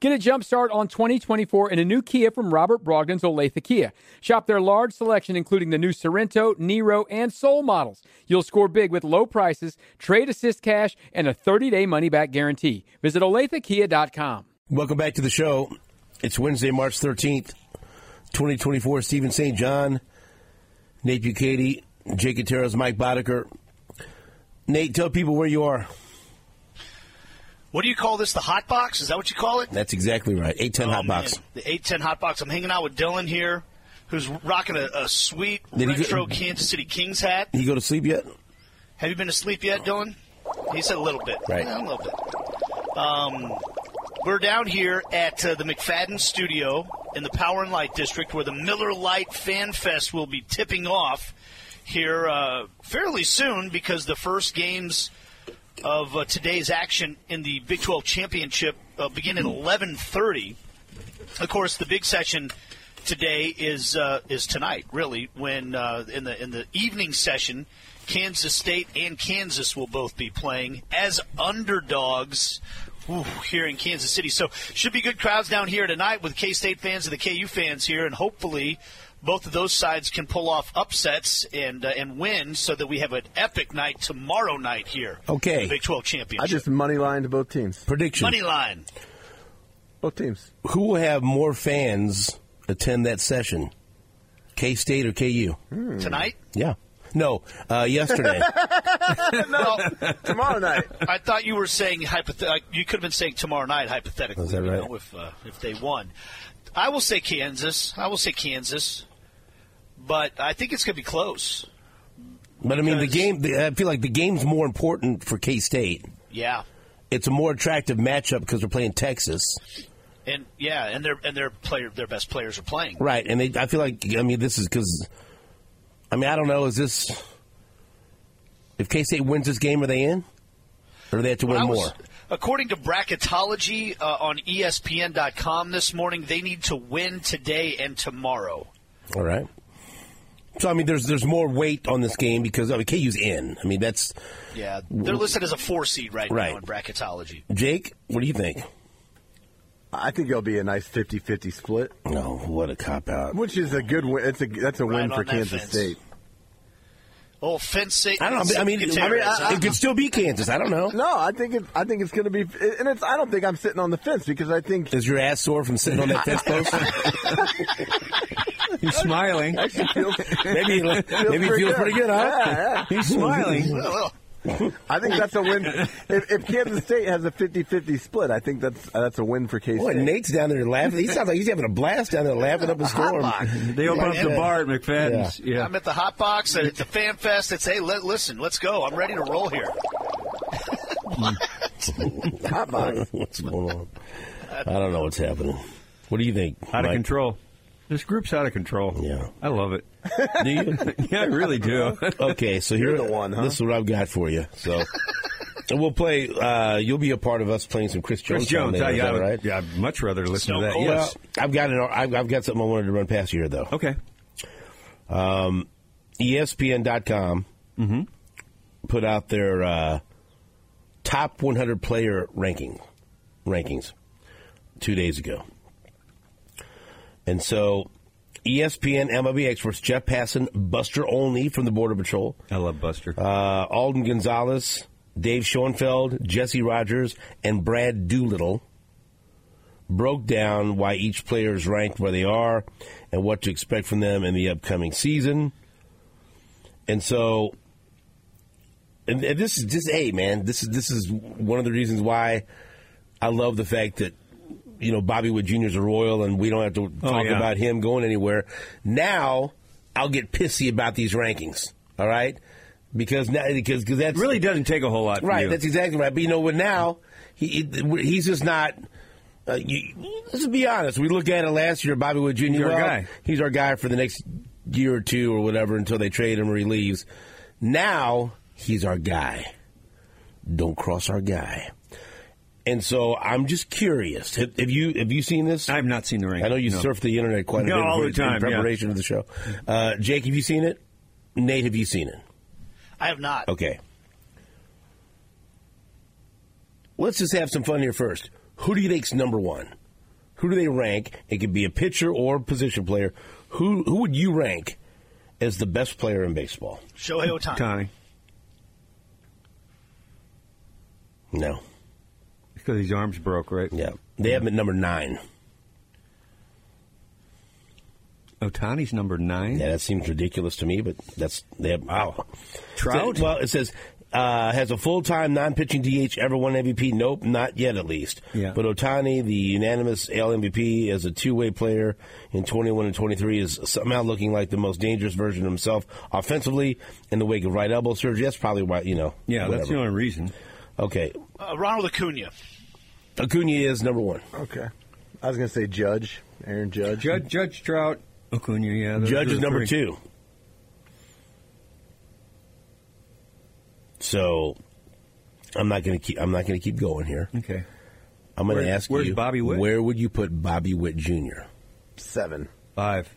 Get a jump start on 2024 in a new Kia from Robert Brogdon's Olathe Kia. Shop their large selection, including the new Sorrento, Nero, and Soul models. You'll score big with low prices, trade assist cash, and a 30-day money-back guarantee. Visit OlatheKia.com. Welcome back to the show. It's Wednesday, March 13th, 2024. Stephen St. John, Nate Bukaty, Jake Gutierrez, Mike Boddicker. Nate, tell people where you are. What do you call this? The hot box? Is that what you call it? That's exactly right. 810 Hot Box. The 810 Hot Box. I'm hanging out with Dylan here, who's rocking a sweet retro Kansas City Kings hat. Did you go to sleep yet? Have you been to sleep yet, Dylan? He said a little bit. Right. Yeah, a little bit. We're down here at the McFadden Studio in the Power and Light District, where the Miller Lite Fan Fest will be tipping off here fairly soon, because the first games of today's action in the Big 12 Championship begin at 11:30. Of course, the big session today is tonight, really, when in the evening session, Kansas State and Kansas will both be playing as underdogs here in Kansas City. So should be good crowds down here tonight with K-State fans and the KU fans here, and hopefully both of those sides can pull off upsets and win, so that we have an epic night tomorrow night here. Okay. In the Big 12 Championship. I just money line to both teams. Prediction. Money line. Both teams. Who will have more fans attend that session? K-State or KU? Tonight? Yeah. No, yesterday. No, tomorrow night. I thought you were saying you could have been saying tomorrow night hypothetically. Is that right? If they won. I will say Kansas. But I think it's going to be close. But I mean, I feel like the game's more important for K-State. Yeah. It's a more attractive matchup because we're playing Texas. And their best players are playing. Right, and I feel like, this is because, I don't know, is this, if K-State wins this game, are they in? Or do they have to win more? According to Bracketology on ESPN.com this morning, they need to win today and tomorrow. All right. So, there's more weight on this game because, KU's in. That's... Yeah, they're listed as a 4 seed right now in Bracketology. Jake, what do you think? I think it'll be a nice 50-50 split. Oh, what a cop-out. Which is a good win. That's a win for Kansas State. Oh, fence state. I don't know. It could still be Kansas. I don't know. No, I think it's going to be, and I don't think I'm sitting on the fence because I think. Is your ass sore from sitting on that fence post? He's smiling. Actually maybe he feels pretty good, huh? Yeah. He's smiling. I think that's a win. If Kansas State has a 50-50 split, I think that's a win for K-State. Boy, Nate's down there laughing. He sounds like he's having a blast down there laughing up a storm. They open up the bar at McFadden's. Yeah. I'm at the Hot Box at the Fan Fest. It's, hey, listen, let's go. I'm ready to roll here. Hot Box. What's going on? I don't know what's happening. What do you think, Out of Mike? Control. This group's out of control. Yeah. I love it. Do you? Yeah, I really do. Okay, so You're the one, huh? This is what I've got for you. So we'll play. You'll be a part of us playing some Chris Jones. Right? Yeah, I'd much rather listen to that. Cold. Yes. Well, I've got something I wanted to run past you here, though. Okay. ESPN.com put out their top 100 player rankings 2 days ago. And so ESPN MLB experts Jeff Passan, Buster Olney from the Border Patrol. I love Buster. Alden Gonzalez, Dave Schoenfeld, Jesse Rogers, and Brad Doolittle broke down why each player is ranked where they are and what to expect from them in the upcoming season. And so, and this is just, hey, man, this is one of the reasons why I love the fact that, Bobby Wood Jr. is a Royal, and we don't have to talk about him going anywhere. Now, I'll get pissy about these rankings, all right? Because that's... really doesn't take a whole lot for Right, you. that's exactly right. But, now, he's just not... let's be honest. We look at it last year, Bobby Wood Jr. He's our guy. He's our guy for the next year or two or whatever until they trade him or he leaves. Now, he's our guy. Don't cross our guy. And so I'm just curious. Have you seen this? I have not seen the ranking. I know you surf the internet quite a bit all the time, in preparation of the show. Jake, have you seen it? Nate, have you seen it? I have not. Okay. Let's just have some fun here first. Who do you think's number one? who do they rank? It could be a pitcher or position player. Who would you rank as the best player in baseball? Shohei Ohtani. Ohtani. No. Because his arms broke, right? Yeah. They have him at number 9. Ohtani's number 9? Yeah, that seems ridiculous to me, but they have. Wow. Trout? Well, it says, has a full-time non-pitching DH ever won MVP? Nope, not yet at least. Yeah. But Ohtani, the unanimous AL MVP as a two-way player in 21 and 23, is somehow looking like the most dangerous version of himself offensively in the wake of right elbow surgery. That's probably why, Yeah, whatever. that's the only reason. Okay. Ronald Acuna. Acuna is number 1. Okay. I was going to say Judge, Aaron Judge. Judge Trout, Acuna, yeah. Judge is number 2. So I'm not going to keep going here. Okay. I'm going to ask where's you, Bobby Witt? Where would you put Bobby Witt Jr.? 7. 5.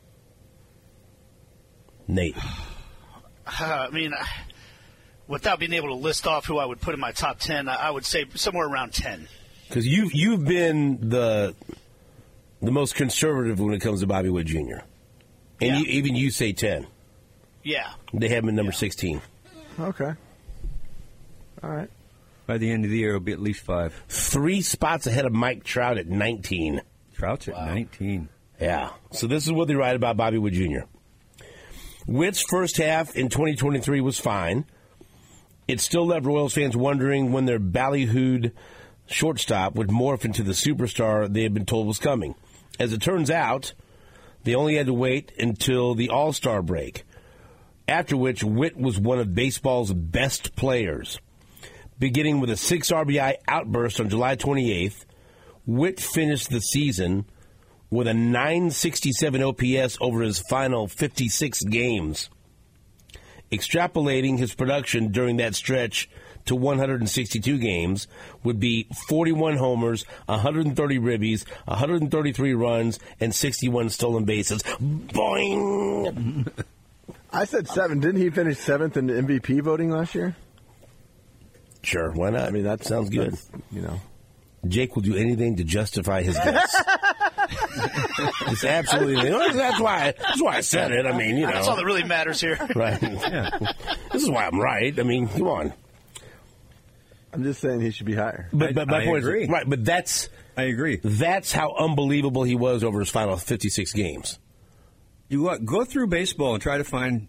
Nate. I mean, without being able to list off who I would put in my top 10, I would say somewhere around 10. Because you've been the most conservative when it comes to Bobby Witt Jr. And Yeah. even you say 10. Yeah. They have him at number 16. Okay. All right. By the end of the year, it'll be at least 5. 3 spots ahead of Mike Trout at 19. Trout's at 19. Yeah. So this is what they write about Bobby Witt Jr. Witt's first half in 2023 was fine. It still left Royals fans wondering when their ballyhooed shortstop would morph into the superstar they had been told was coming. As it turns out, they only had to wait until the All-Star break, after which Witt was one of baseball's best players. Beginning with a 6 RBI outburst on July 28th, Witt finished the season with a 967 OPS over his final 56 games. Extrapolating his production during that stretch to 162 games would be 41 homers, 130 ribbies, 133 runs, and 61 stolen bases. Boing! I said 7. Didn't he finish 7th in MVP voting last year? Sure, why not? I mean, that sounds good. Jake will do anything to justify his guess. It's absolutely. That's why I said it. I mean, That's all that really matters here. Right. Yeah. This is why I'm right. I mean, come on. I'm just saying he should be higher. But my I point agree. is, right, but I agree. That's how unbelievable he was over his final 56 games. You go through baseball and try to find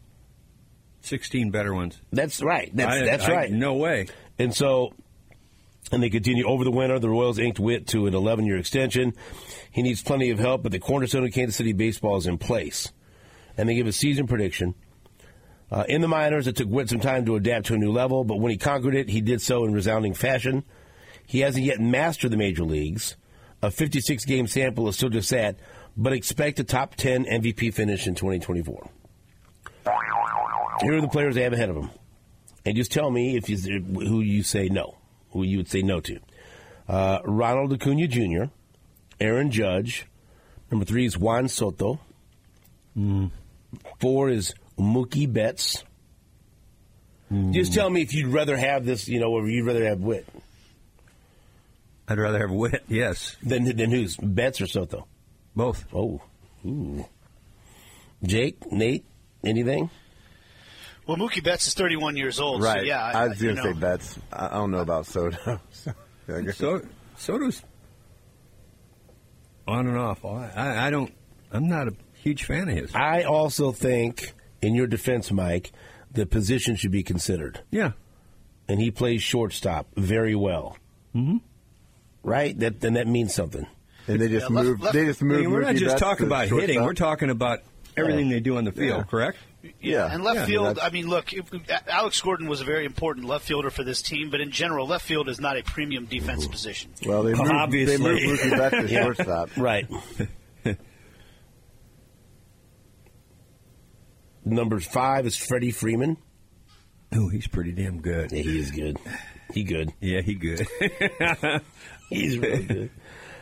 16 better ones. That's right. That's right. No way. And so, and they continue over the winter. The Royals inked Witt to an 11-year extension. He needs plenty of help, but the cornerstone of Kansas City baseball is in place. And they give a season prediction. In the minors, it took Witt some time to adapt to a new level, but when he conquered it, he did so in resounding fashion. He hasn't yet mastered the major leagues. A 56-game sample is still just that, but expect a top 10 MVP finish in 2024. Here are the players they have ahead of him. And just tell me who you say no, who you would say no to. Ronald Acuna Jr., Aaron Judge. Number 3 is Juan Soto. 4 is Mookie Betts. Just tell me if you'd rather have this, or you'd rather have Witt. I'd rather have Witt, yes. Than who's? Betts or Soto? Both. Oh. Ooh. Jake, Nate, anything? Well, Mookie Betts is 31 years old. Right. So yeah, I was going to say Betts. I don't know about Soto. Soto's on and off. I'm not a huge fan of his. I also think, in your defense, Mike, the position should be considered. Yeah. And he plays shortstop very well. Mm-hmm. Right? Then that means something. And they just moved. They just I moved. mean, we're not Mookie just Betts talking to about hitting. shortstop. We're talking about everything they do on the field, Yeah. correct? Yeah, and left field, that's- I mean, look, Alex Gordon was a very important left fielder for this team, but in general, left field is not a premium defense position. Well, they moved. Obviously. They moved Mookie Betts to Yeah. shortstop. Right. Number 5 is Freddie Freeman. Oh, he's pretty damn good. Yeah, he is good. He good. Yeah, he good. He's really good.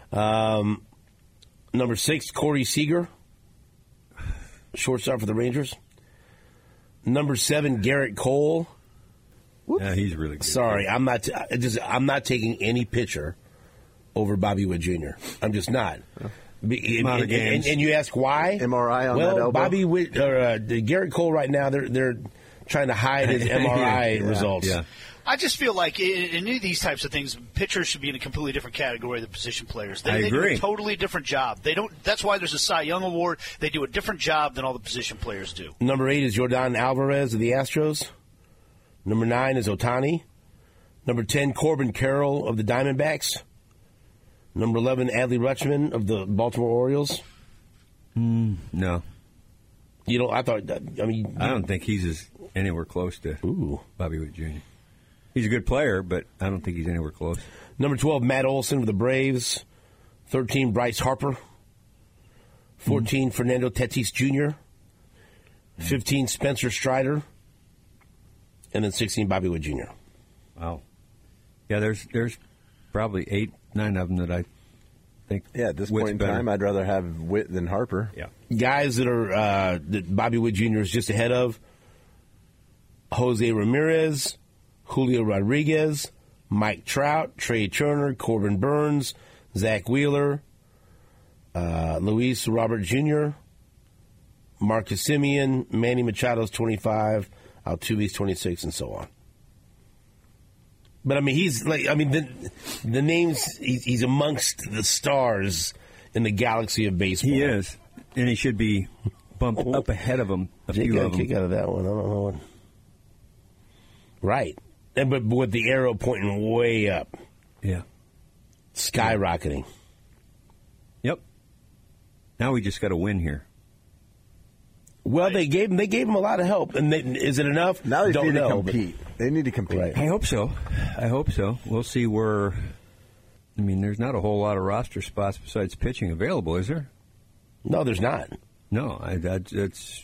Number 6, Corey Seager, shortstop for the Rangers. Number 7, Garrett Cole. Yeah, he's really good. Sorry, I'm not taking any pitcher over Bobby Witt Jr. I'm just not. And games. you ask why? MRI on that elbow? Bobby Witt or Garrett Cole right now, they're trying to hide his MRI results. Yeah. I just feel like in any of these types of things, pitchers should be in a completely different category than position players. They do agree. a totally different job. They don't. That's why there's a Cy Young Award. They do a different job than all the position players do. Number 8 is Yordan Alvarez of the Astros. Number 9 is Ohtani. Number 10, Corbin Carroll of the Diamondbacks. Number 11, Adley Rutschman of the Baltimore Orioles. No. You know, I don't think he's anywhere close to Bobby Witt Jr. He's a good player, but I don't think he's anywhere close. Number 12, Matt Olson of the Braves. 13, Bryce Harper. 14, Fernando Tatis Jr. 15, Spencer Strider. And then 16, Bobby Witt Jr. Wow. Yeah, there's probably 8, 9 of them that I think. Yeah, at this Witt's point in better. time, I'd rather have Witt than Harper. Yeah. Guys that are that Bobby Witt Jr. is just ahead of: Jose Ramirez, Julio Rodriguez, Mike Trout, Trey Turner, Corbin Burns, Zach Wheeler, Luis Robert Jr., Marcus Semien, Manny Machado's 25, Altuve's 26, and so on. But I mean, the names. He's amongst the stars in the galaxy of baseball. He is, and he should be bumped up ahead of him. Jake got a kick out of that one. I don't know what. Right, but with the arrow pointing way up. Yeah, skyrocketing. Yep. Now we just got to win here. Well, they gave him a lot of help, and is it enough? Now they don't need know, to compete. They need to compete. Right. I hope so. We'll see where. I mean, there's not a whole lot of roster spots besides pitching available, is there? No, there's not. No, it's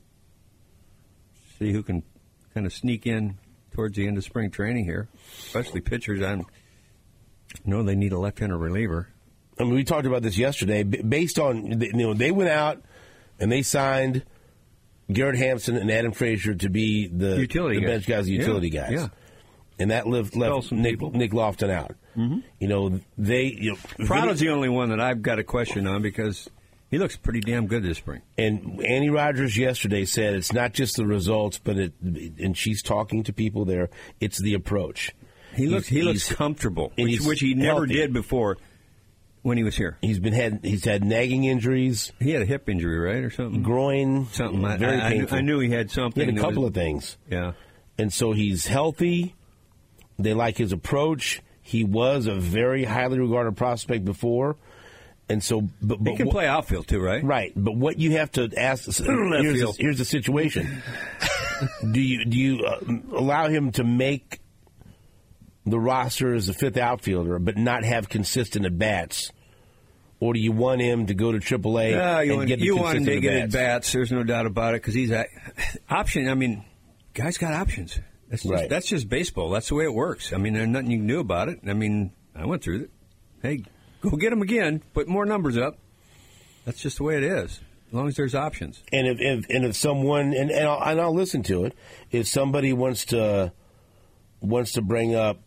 see who can kind of sneak in towards the end of spring training here, especially pitchers. I know they need a left-hander reliever. I mean, we talked about this yesterday. Based on they went out and they signed Garrett Hampson and Adam Frazier to be the bench guys, the utility guys. Yeah. And that left Nick Lofton out. Mm-hmm. Prado's the only one that I've got a question on because he looks pretty damn good this spring. And Annie Rogers yesterday said it's not just the results, and she's talking to people there, it's the approach. He looks comfortable, which he never did before when he was here. He's had nagging injuries. He had a hip injury, right, or something? Groin. Something. Very painful. I knew he had something. He had a couple of things. Yeah. And so he's healthy. They like his approach. He was a very highly regarded prospect before. And so, but he can play outfield too, right? Right. But what you have to ask, here's the situation. Do you allow him to make the roster as a fifth outfielder, but not have consistent at-bats? Or do you want him to go to AAA and get the consistent at-bats? You want him to get at-bats, there's no doubt about it, because he's option. I mean, guys got options. That's just baseball. That's the way it works. I mean, there's nothing you can do about it. I mean, I went through it. Hey, go get him again. Put more numbers up. That's just the way it is. As long as there's options. And if someone and I'll listen to it. If somebody wants to bring up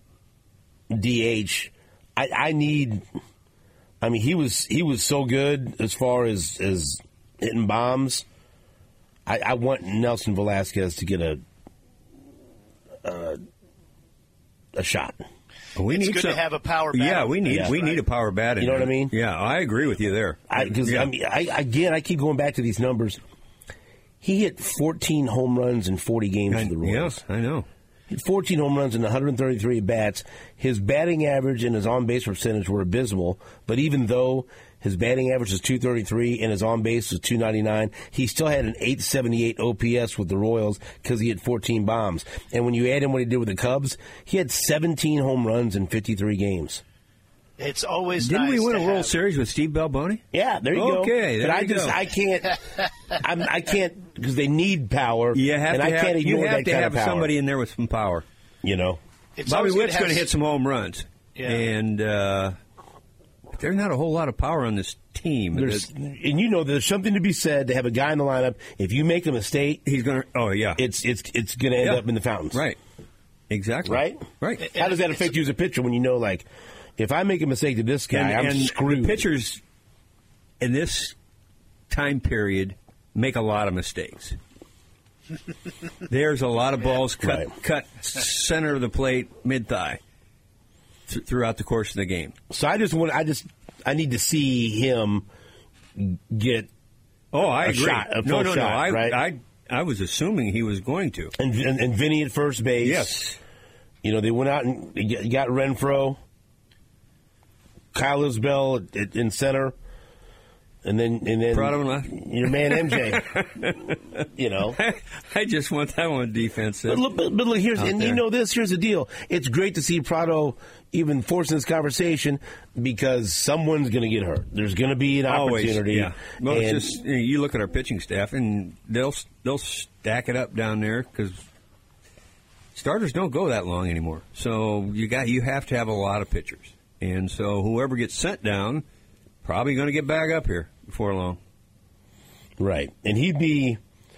DH, I need. I mean, he was so good as far as hitting bombs. I want Nelson Velasquez to get a shot. It's good to have a power bat. Yeah, we need a power bat. You know what I mean? Yeah, I agree with you there. Because I keep going back to these numbers. He hit 14 home runs in 40 games for the Royals. Yeah, I know. 14 home runs and 133 at-bats. His batting average and his on-base percentage were abysmal, but even though his batting average was 233 and his on-base was 299, he still had an 878 OPS with the Royals because he had 14 bombs. And when you add in what he did with the Cubs, he had 17 home runs in 53 games. It's always Didn't nice we win to a World have... Series with Steve Balboni? Yeah, there you go. Okay, but I can't. I can't because they need power. You have and to I can't ignore that to kind have of power. somebody in there with some power. You know, Bobby Witt's going to hit some home runs, and there's not a whole lot of power on this team. There's something to be said to have a guy in the lineup. If you make a mistake, he's going to. Oh yeah, it's going to end up in the fountains. Right. Exactly. Right. Right. How does that affect you as a pitcher when you know, like, If I make a mistake to this guy, I'm screwed. The pitchers in this time period make a lot of mistakes. There's a lot of balls cut center of the plate, mid-thigh throughout the course of the game. So I need to see him get I agree. a full shot, right? I was assuming he was going to. And Vinny at first base. Yes. You know, they went out and got Renfroe, Kyle Isbell in center, and then Prado left. Your man MJ. You know, I just want that one defense. But look, here's the deal. It's great to see Prado even forcing this conversation because someone's going to get hurt. There's going to be an opportunity. Yeah. Well, it's just you look at our pitching staff, and they'll stack it up down there because starters don't go that long anymore. So you have to have a lot of pitchers, and so whoever gets sent down probably going to get back up here before long. Right, and the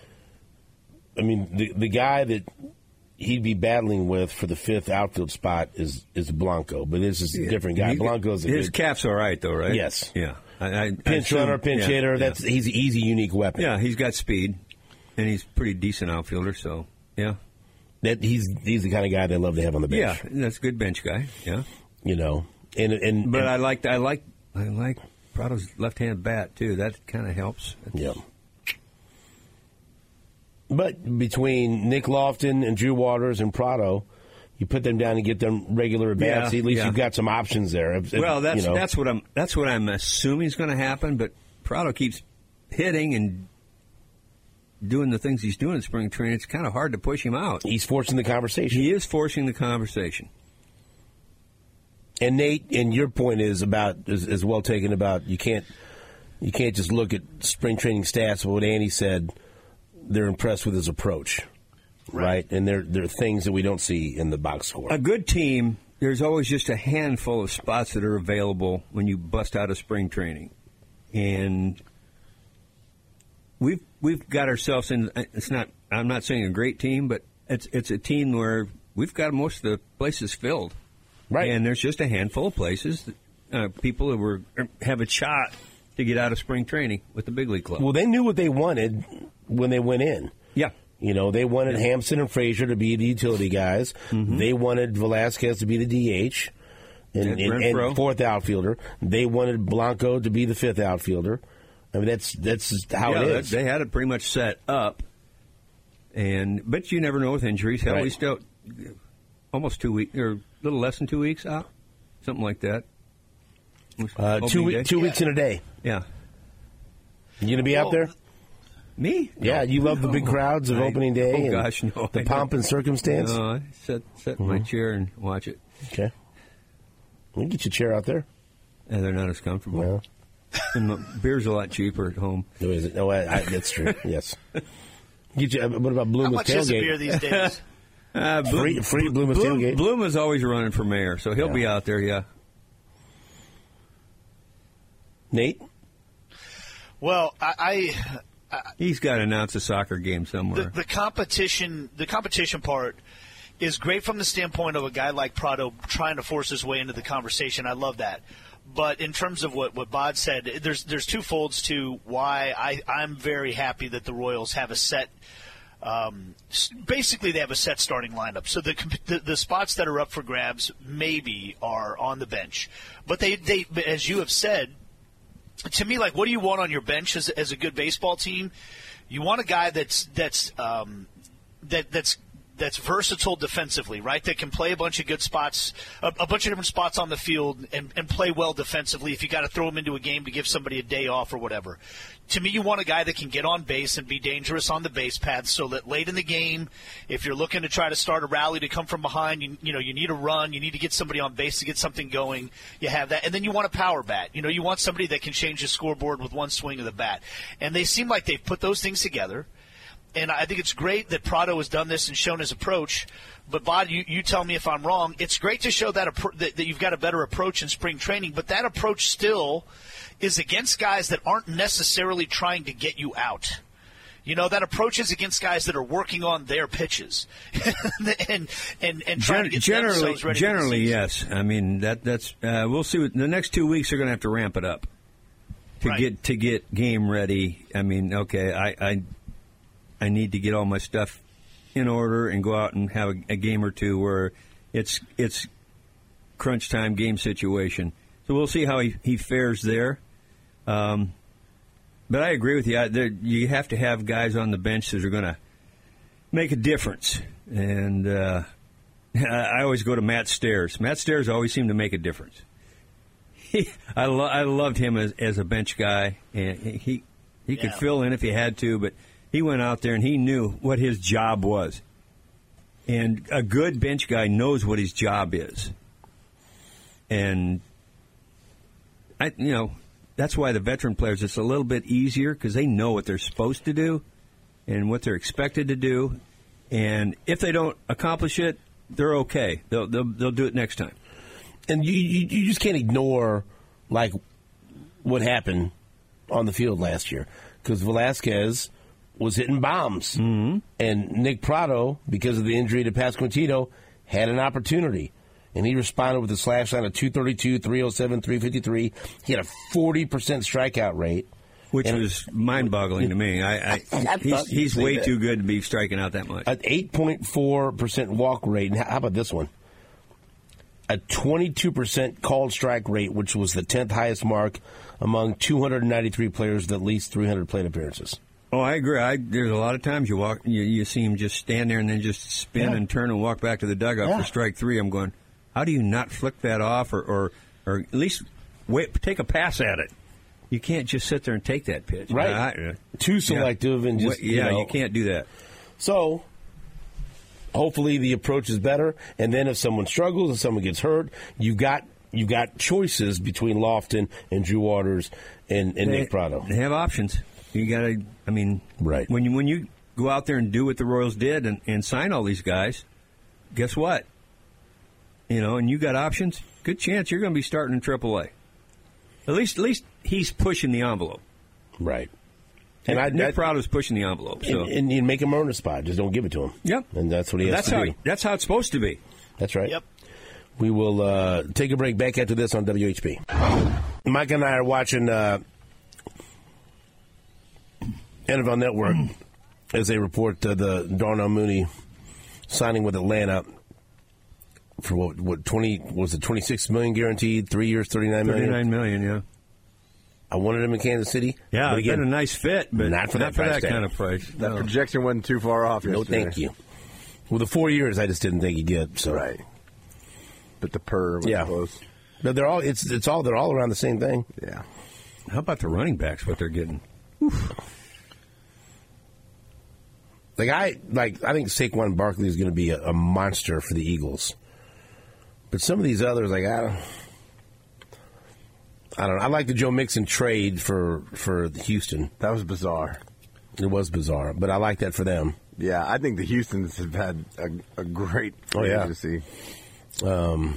guy that he'd be battling with for the fifth outfield spot is Blanco, but this is a different guy. Blanco's his cap's all right though, right? Yes. Yeah. Pinch runner, pinch hitter. He's an easy, unique weapon. Yeah, he's got speed, and he's a pretty decent outfielder. So yeah, he's the kind of guy they love to have on the bench. Yeah, that's a good bench guy. Yeah, you know, but I like Prado's left-hand bat too. That kind of helps. Yeah. But between Nick Lofton and Drew Waters and Prado, you put them down and get them regular at bats. At least you've got some options there. That's what I'm assuming is going to happen. But Prado keeps hitting and doing the things he's doing in spring training. It's kind of hard to push him out. He's forcing the conversation. He is forcing the conversation. And Nate, and your point is well taken about you can't just look at spring training stats. But what Andy said. They're impressed with his approach, right? And there are things that we don't see in the box score. A good team, there's always just a handful of spots that are available when you bust out of spring training, and we've got ourselves in. It's not. I'm not saying a great team, but it's a team where we've got most of the places filled, right? And there's just a handful of places that people that have a shot to get out of spring training with the big league club. Well, they knew what they wanted when they went in. Yeah. You know, they wanted Hampson and Frazier to be the utility guys. Mm-hmm. They wanted Velasquez to be the DH and fourth outfielder. They wanted Blanco to be the fifth outfielder. I mean, that's how it is. They had it pretty much set up. But you never know with injuries. Hell, we still almost 2 weeks, or a little less than 2 weeks out, something like that. 2 weeks in a day. Yeah. You going to be out there? Me? Yeah, you love the big crowds of opening day the pomp and circumstance? No, I sit in my chair and watch it. Okay. We'll get you a chair out there. And they're not as comfortable. Well. And the beer's a lot cheaper at home. Oh, is it? No, that's true, yes. What about Bloomer's Tailgate? How much is a beer these days? Free Bloomer's Tailgate. Bloom is always running for mayor, so he'll be out there, yeah. Nate? Well, he's got to announce a soccer game somewhere. The competition part is great from the standpoint of a guy like Prado trying to force his way into the conversation. I love that. But in terms of what Bod said, there's two folds to why I'm very happy that the Royals have a set. Basically, they have a set starting lineup. So the spots that are up for grabs maybe are on the bench, but they as you have said. To me, like, what do you want on your bench as a good baseball team? You want a guy that's versatile defensively, right? That can play a bunch of good spots, a bunch of different spots on the field, and play well defensively. If you got to throw him into a game to give somebody a day off or whatever. To me, you want a guy that can get on base and be dangerous on the base paths, so that late in the game, if you're looking to try to start a rally to come from behind, you need a run, you need to get somebody on base to get something going. You have that, and then you want a power bat. You want somebody that can change the scoreboard with one swing of the bat. And they seem like they've put those things together. And I think it's great that Prado has done this and shown his approach. But, Bod, you tell me if I'm wrong. It's great to show that you've got a better approach in spring training, but that approach still is against guys that aren't necessarily trying to get you out. That approach is against guys that are working on their pitches and trying to get themselves ready. Generally, yes. I mean, that's we'll see. The next 2 weeks, they're going to have to ramp it up to get game ready. I mean, okay, I need to get all my stuff in order and go out and have a game or two where it's crunch time game situation. So we'll see how he fares there. But I agree with you. You have to have guys on the bench that are going to make a difference. And I always go to Matt Stairs. Matt Stairs always seemed to make a difference. I loved him as a bench guy, and he could fill in if he had to, but he went out there and he knew what his job was. And a good bench guy knows what his job is. And that's why the veteran players, it's a little bit easier because they know what they're supposed to do and what they're expected to do. And if they don't accomplish it, they're okay. They'll do it next time. And you just can't ignore like what happened on the field last year because Velasquez was hitting bombs, and Nick Pratto, because of the injury to Pasquantino, had an opportunity. And he responded with a slash line of 232, 307, 353. He had a 40% strikeout rate. Which was mind-boggling to me. He's way too good to be striking out that much. An 8.4% walk rate. And how about this one? A 22% called strike rate, which was the 10th highest mark among 293 players with at least 300 plate appearances. Oh, I agree. There's a lot of times you see him just stand there and then just spin and turn and walk back to the dugout for strike three. I'm going, how do you not flick that off or at least take a pass at it? You can't just sit there and take that pitch. Right. Too selective and just, you can't do that. So, hopefully the approach is better. And then if someone struggles and someone gets hurt, you got choices between Lofton and Drew Waters and Nick Pratto. They have options. You got to, right. When you go out there and do what the Royals did and sign all these guys, guess what? And you got options, good chance you're going to be starting in AAA. At least he's pushing the envelope. Right. And Nick Pratto's pushing the envelope. So. And you make him earn a spot. Just don't give it to him. Yep. And that's what he has to do. That's how it's supposed to be. That's right. Yep. We will take a break. Back after this on WHP. Mike and I are watching NFL Network as they report the Darnell Mooney signing with Atlanta for what 26 million guaranteed, 3 years, $39 million? $39 million, yeah. I wanted him in Kansas City. Yeah, but again, been a nice fit, but not for that kind of price. That projection wasn't too far off. No, thank you. Well, the 4 years I just didn't think he'd get. So. Right. But the per was close. No, they're all around the same thing. Yeah. How about the running backs? What they're getting? Oof. I think Saquon Barkley is going to be a monster for the Eagles. But some of these others, I don't know. I like the Joe Mixon trade for Houston. That was bizarre. It was bizarre, but I like that for them. Yeah, I think the Houstons have had a great free agency. But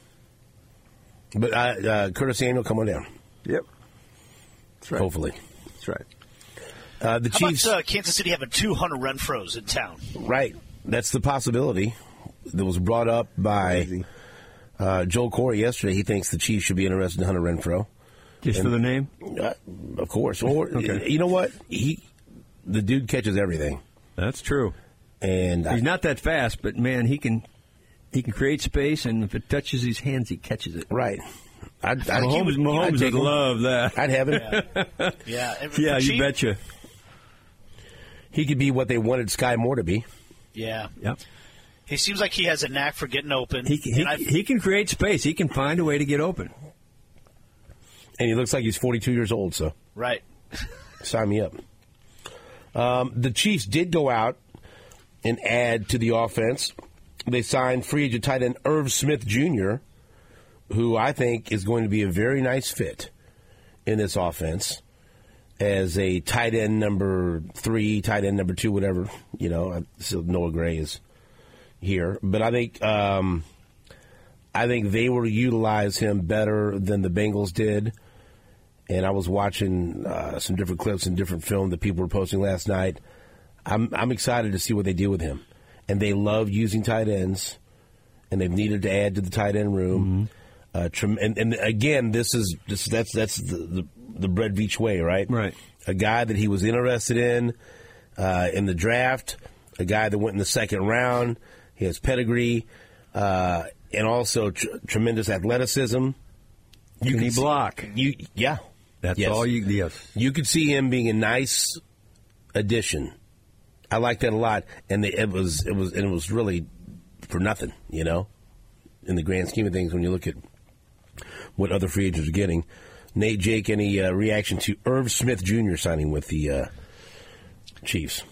Curtis Samuel, come on down. Yep. That's right. Hopefully. That's right. The Chiefs. How about Kansas City having 2 Hunter Renfros in town? Right. That's the possibility that was brought up by Joel Corey yesterday. He thinks the Chiefs should be interested in Hunter Renfro. Just for the name? Of course. Or, okay. You know what? The dude catches everything. That's true. And he's not that fast, but, man, he can create space, and if it touches his hands, he catches it. Right. Mahomes would love that. I'd have him. Yeah, you betcha. He could be what they wanted Sky Moore to be. Yeah. Yep. He seems like he has a knack for getting open. He can create space. He can find a way to get open. And he looks like he's 42 years old, so. Right. Sign me up. The Chiefs did go out and add to the offense. They signed free agent tight end Irv Smith Jr., who I think is going to be a very nice fit in this offense as a tight end number 3, tight end number 2, whatever. So Noah Gray is here. But I think they will utilize him better than the Bengals did. and I was watching some different clips and different film that people were posting last night. I'm excited to see what they do with him. And they love using tight ends, and they've needed to add to the tight end room. And again, that's the Brett Veach way, right? Right. A guy that he was interested in the draft, a guy that went in the second round. He has pedigree, and also tremendous athleticism. Can he block? Yeah. That's yes. all you. Yes. You could see him being a nice addition. I like that a lot, and it was really for nothing, in the grand scheme of things when you look at what other free agents are getting. Nate, Jake, any reaction to Irv Smith Jr. signing with the Chiefs?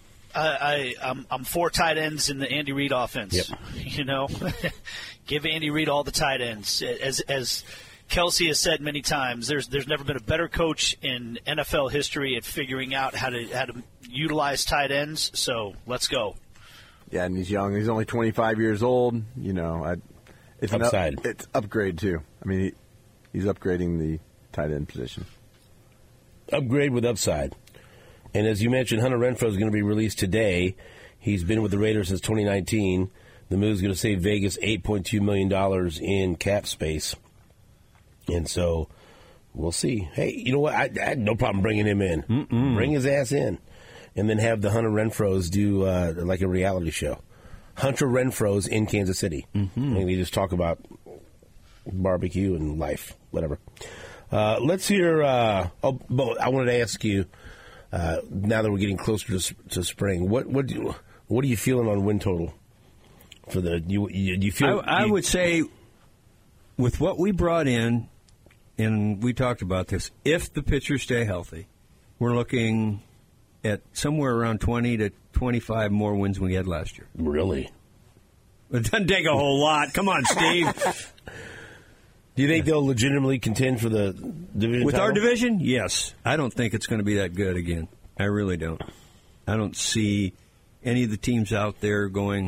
I'm for tight ends in the Andy Reid offense. Yep. Give Andy Reid all the tight ends. As Kelsey has said many times, there's never been a better coach in NFL history at figuring out how to utilize tight ends. So let's go. Yeah, and he's young. He's only 25 years old. It's upside. It's upgrade too. I mean, he's upgrading the tight end position. Upgrade with upside. And as you mentioned, Hunter Renfrow is going to be released today. He's been with the Raiders since 2019. The move is going to save Vegas $8.2 million in cap space. And so we'll see. Hey, you know what? I had no problem bringing him in. Bring his ass in. And then have the Hunter Renfrows do like a reality show. Hunter Renfrows in Kansas City. And they just talk about barbecue and life, whatever. Let's hear. I wanted to ask you, now that we're getting closer to spring, what are you feeling on win total for the? You feel? I would say, with what we brought in, and we talked about this, if the pitchers stay healthy, we're looking at somewhere around 20 to 25 more wins than we had last year. Really? It doesn't take a whole lot. Come on, Steve. Do you think they'll legitimately contend for the division With title? our division? Yes. I don't think it's going to be that good again. I really don't. I don't see any of the teams out there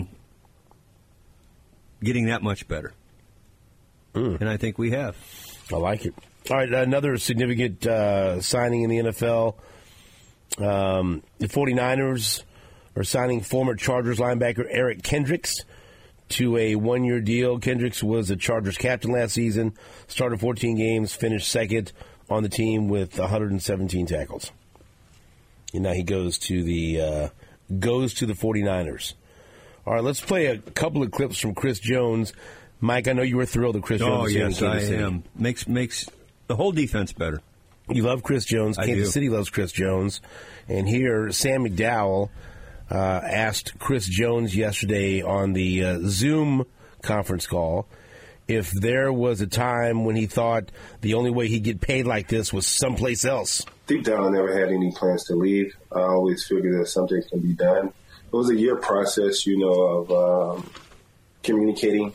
getting that much better. And I think we have. I like it. All right, another significant signing in the NFL. The 49ers are signing former Chargers linebacker Eric Kendricks to a one-year deal. Kendricks was the Chargers captain last season, started 14 games, finished second on the team with 117 tackles. And now he goes to the 49ers. All right, let's play a couple of clips from Chris Jones. Mike, I know you were thrilled that Chris Jones was in Kansas City. I am. Makes the whole defense better. You love Chris Jones. Kansas City loves Chris Jones. And here, Sam McDowell asked Chris Jones yesterday on the Zoom conference call if there was a time when he thought the only way he'd get paid like this was someplace else. Deep down, I never had any plans to leave. I always figured that something can be done. It was a year process, of communicating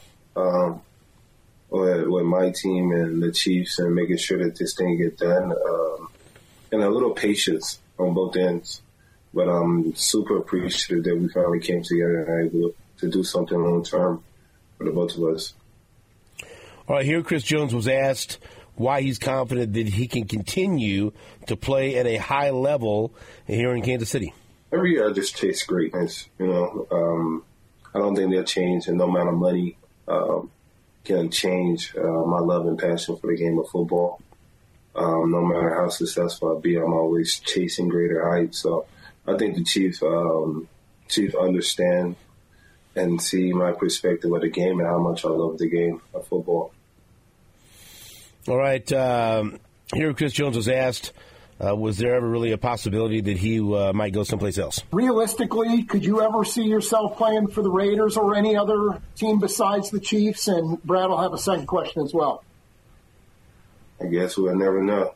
with my team and the Chiefs and making sure that this thing get done, and a little patience on both ends. But I'm super appreciative that we finally came together and able to do something long term for the both of us. All right, here Chris Jones was asked why he's confident that he can continue to play at a high level here in Kansas City. Every year I just chase greatness, I don't think they'll change, and no amount of money can change my love and passion for the game of football. No matter how successful I be, I'm always chasing greater heights. So I think the Chiefs understand and see my perspective of the game and how much I love the game of football. All right. Here Chris Jones was asked, was there ever really a possibility that he might go someplace else? Realistically, could you ever see yourself playing for the Raiders or any other team besides the Chiefs? And Brad will have a second question as well. I guess we'll never know.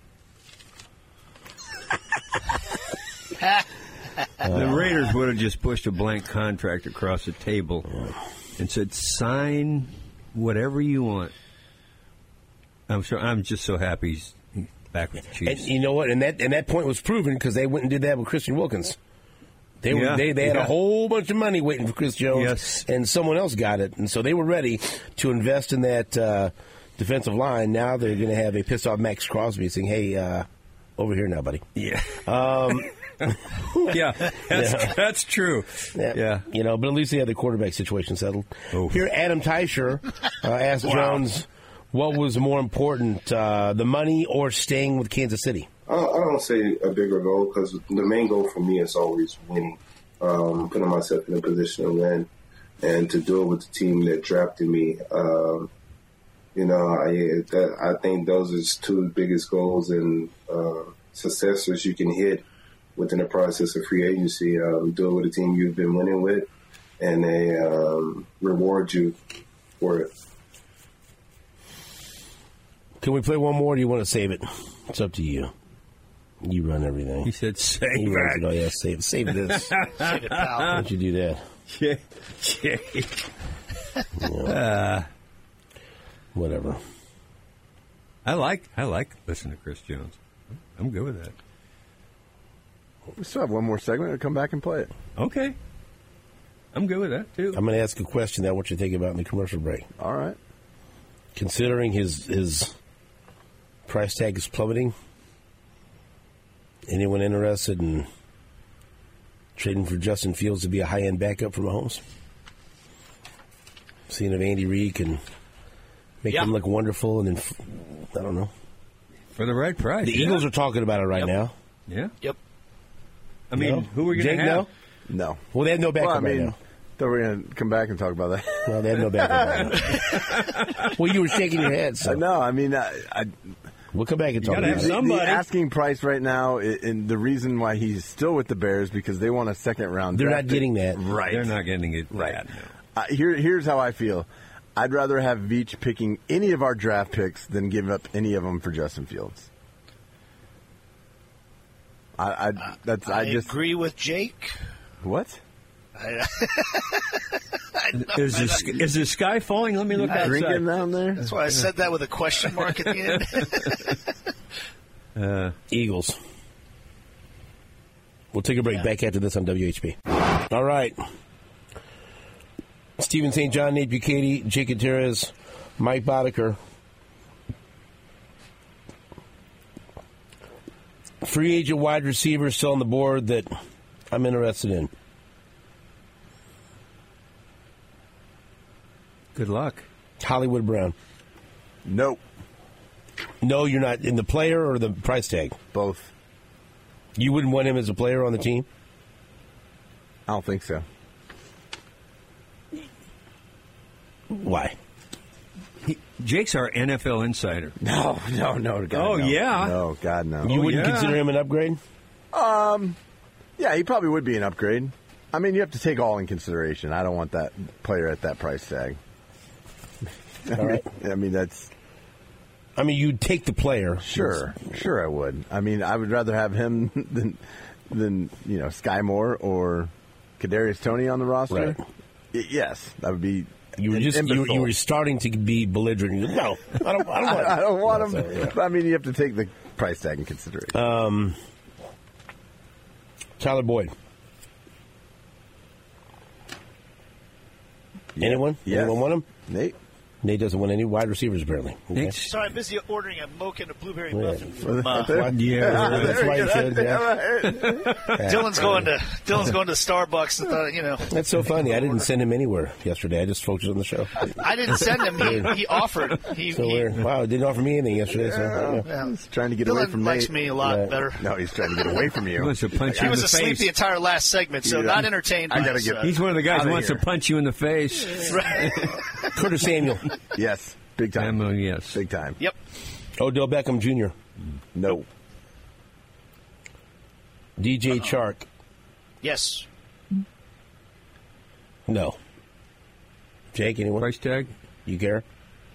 The Raiders would have just pushed a blank contract across the table and said, sign whatever you want. I'm just so happy he's back with the Chiefs. And you know what? And that point was proven because they went and did that with Christian Wilkins. They had a whole bunch of money waiting for Chris Jones, and someone else got it. And so they were ready to invest in that defensive line. Now they're going to have a pissed off Max Crosby saying, "Hey, over here now, buddy." Yeah. That's true. Yeah. But at least they had the quarterback situation settled. Oh. Here, Adam Teicher asked Jones, what was more important, the money or staying with Kansas City? I don't say a bigger goal because the main goal for me is always winning, putting myself in a position to win, and to do it with the team that drafted me. I think those are two biggest goals and successes you can hit within the process of free agency. Do it with a team you've been winning with, and they reward you for it. Can we play one more, or do you want to save it? It's up to you. You run everything. He said save he runs it. Oh, yeah, save this. Save it, pal. Why don't you do that? Whatever. I like listening to Chris Jones. I'm good with that. We still have one more segment. We'll come back and play it. Okay. I'm good with that, too. I'm going to ask a question that I want you to think about in the commercial break. All right. Considering his price tag is plummeting, anyone interested in trading for Justin Fields to be a high-end backup for Mahomes? Seeing if Andy Reid can make him look wonderful, and then, I don't know. For the right price. The Eagles are talking about it right now. Yeah. Yep. I mean, who are we going to have? No. Well, they have no backup right now. Thought we were going to come back and talk about that. Well, they have no backup right now. Well, you were shaking your head. So. No, I mean, we'll come back and talk about it. The asking price right now, and the reason why he's still with the Bears, because they want a second-round They're draft not getting that. Right. They're not getting it. Right. Here's how I feel. I'd rather have Veach picking any of our draft picks than give up any of them for Justin Fields. I agree with Jake. What? Is the sky falling? Let me look outside. Drinking down there? That's why I said that with a question mark at the end. Eagles. We'll take a break. Back after this on WHP. All right. Stephen St. John, Nate Bucati, Jake Gutierrez, Mike Boddicker. Free agent wide receiver still on the board that I'm interested in. Good luck. Hollywood Brown. Nope. No, you're not. In the player or the price tag? Both. You wouldn't want him as a player on the team? I don't think so. Why? Jake's our NFL insider. No, God, oh, no. yeah? No, God, no. You wouldn't consider him an upgrade? Yeah, he probably would be an upgrade. I mean, you have to take all in consideration. I don't want that player at that price tag. All right. I mean, that's... I mean, you'd take the player. Sure I would. I mean, I would rather have him than Sky Moore or Kadarius Toney on the roster. Right. Yes, that would be... You were starting to be belligerent. No, I don't want him. I don't want him. So, yeah. But, I mean, you have to take the price tag in consideration. Tyler Boyd. Yeah. Anyone? Yes. Anyone want him? Nate doesn't want any wide receivers, apparently. Okay. Sorry, I'm busy ordering a mocha and a blueberry muffin from that's why you should. Dylan's going to Starbucks. And thought, That's so funny. I didn't send him anywhere yesterday. I just focused on the show. I didn't send him. He offered. Weird. Wow, it didn't offer me anything yesterday. He's trying to get Dylan away from likes Nate. me a lot better. No, he's trying to get away from you. He wants to punch you I in was the asleep face. the entire last segment, so not entertained. He's one of the guys who wants to punch you in the face. Right. Curtis Samuel. Yes. Big time. Yes. Big time. Yep. Odell Beckham Jr. No. DJ Chark. Yes. No. Jake, anyone? Price tag? You care?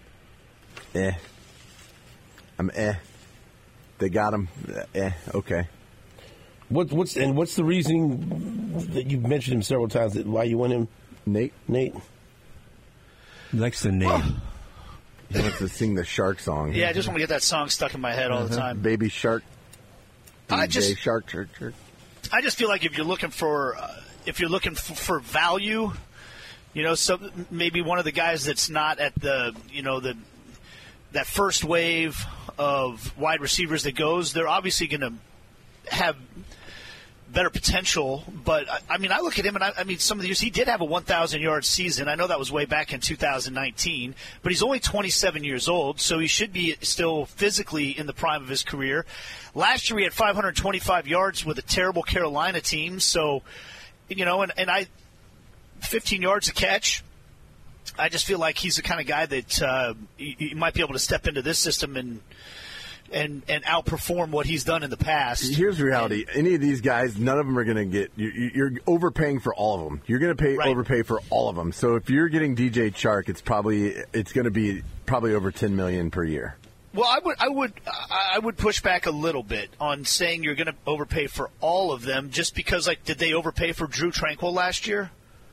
I'm They got him. Okay. What's the reasoning that you've mentioned him several times that why you want him? Nate? He likes the name. He wants to sing the Shark song. Yeah, I just want to get that song stuck in my head all the time. Baby Shark. DJ Shark. I just feel like if you're looking for value, so maybe one of the guys that's not at the that first wave of wide receivers that goes, they're obviously going to have better potential. But, I mean, I look at him, and I mean, some of the years he did have a 1,000-yard season. I know that was way back in 2019, but he's only 27 years old, so he should be still physically in the prime of his career. Last year he had 525 yards with a terrible Carolina team, so, you know, and 15 yards a catch. I just feel like he's the kind of guy that you might be able to step into this system and outperform what he's done in the past. Here's the reality. Any of these guys, none of them are going to get – you're overpaying for all of them. You're going to overpay for all of them. So if you're getting DJ Chark, it's going to be probably over $10 million per year. Well, I would push back a little bit on saying you're going to overpay for all of them just because, like, did they overpay for Drew Tranquill last year?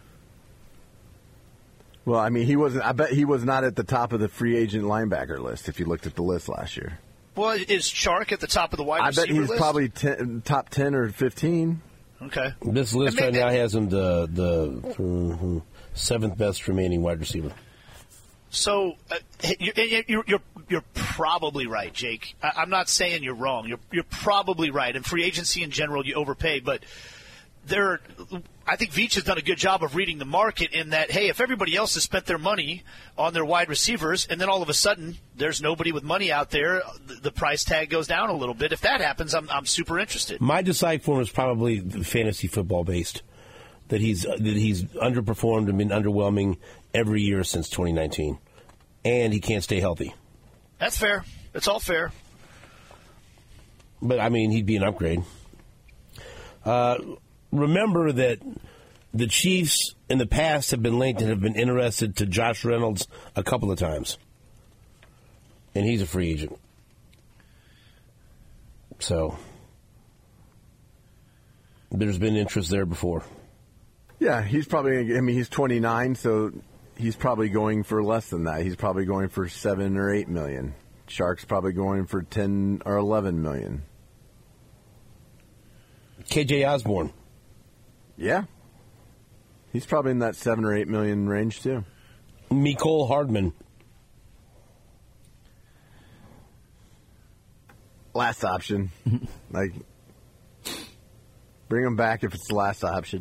Well, I mean, he wasn't. I bet he was not at the top of the free agent linebacker list if you looked at the list last year. Well, is Chark at the top of the wide receiver list? I bet he's probably top 10 or 15. Okay. This list right now has him the seventh best remaining wide receiver. So you're probably right, Jake. I'm not saying you're wrong. You're probably right. In free agency in general, you overpay, but I think Veach has done a good job of reading the market in that, hey, if everybody else has spent their money on their wide receivers and then all of a sudden there's nobody with money out there, the price tag goes down a little bit. If that happens, I'm super interested. My decide for him is probably fantasy football based. That he's underperformed and been underwhelming every year since 2019. And he can't stay healthy. That's fair. It's all fair. But, I mean, he'd be an upgrade. Remember that the Chiefs in the past have been linked and have been interested to Josh Reynolds a couple of times. And he's a free agent. So, there's been interest there before. Yeah, he's probably, I mean, he's 29, so he's probably going for less than that. He's probably going for $7 or $8 million. Shark's probably going for $10 or $11 million. KJ Osborne. Yeah. He's probably in that $7 or $8 million range, too. Mecole Hardman. Last option. Like, bring him back if it's the last option.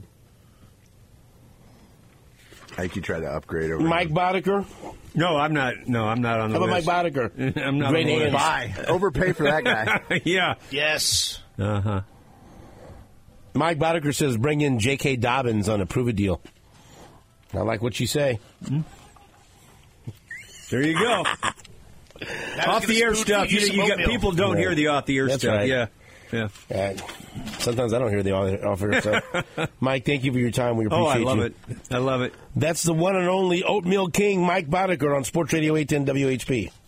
I think you try to upgrade over Mike Boddicker? No, I'm not. No, I'm not on the list. list. How about Mike Boddicker? I'm not Great on the list. Buy. Overpay for that guy. Yeah. Yes. Uh-huh. Mike Boddicker says bring in J.K. Dobbins on a prove-it deal. I like what you say. Mm-hmm. There you go. Off-the-air stuff. You got people don't hear the off-the-air That's stuff. Right. Yeah. Sometimes I don't hear the off-air stuff. Mike, thank you for your time. We appreciate you. I love it. I love it. That's the one and only Oatmeal King, Mike Boddicker on Sports Radio 810 WHP.